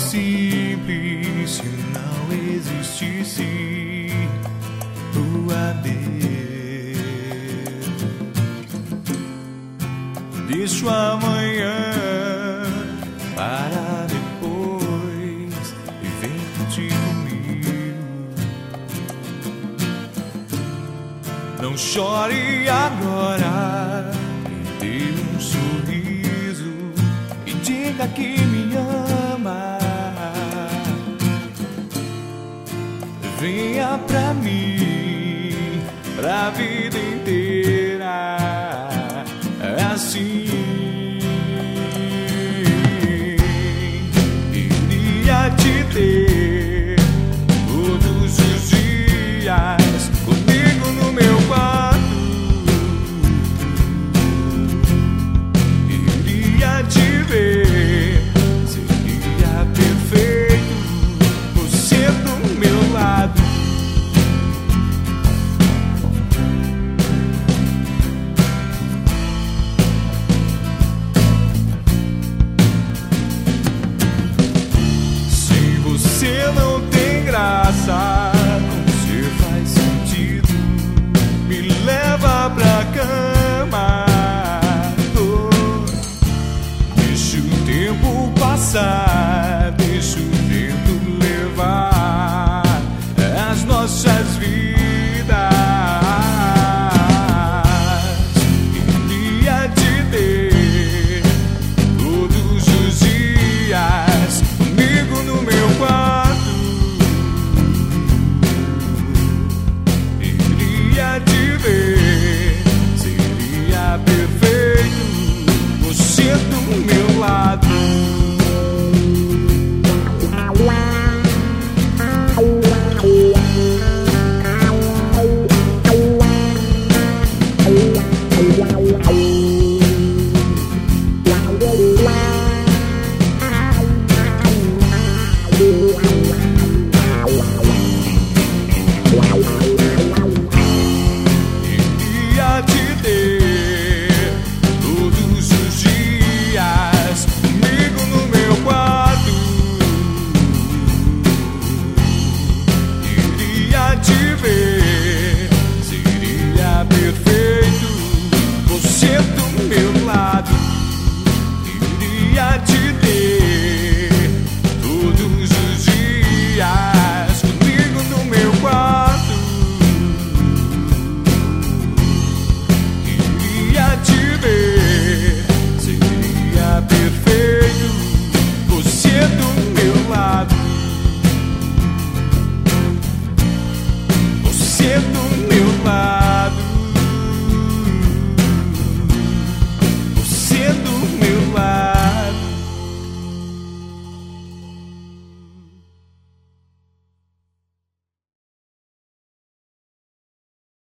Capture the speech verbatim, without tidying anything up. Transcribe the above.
simples se não existisse o adeus. Deixo amanhã para depois e vem curtir comigo. Não chore agora, me dê um sorriso e diga que me ama. Venha pra mim, pra vida inteira, assim. Queria te ter todos os dias comigo no meu quarto. Queria te ver, seria perfeito você do meu lado. Sem você não tem graça, não ser faz sentido, me leva pra cama. Oh, deixa o tempo passar.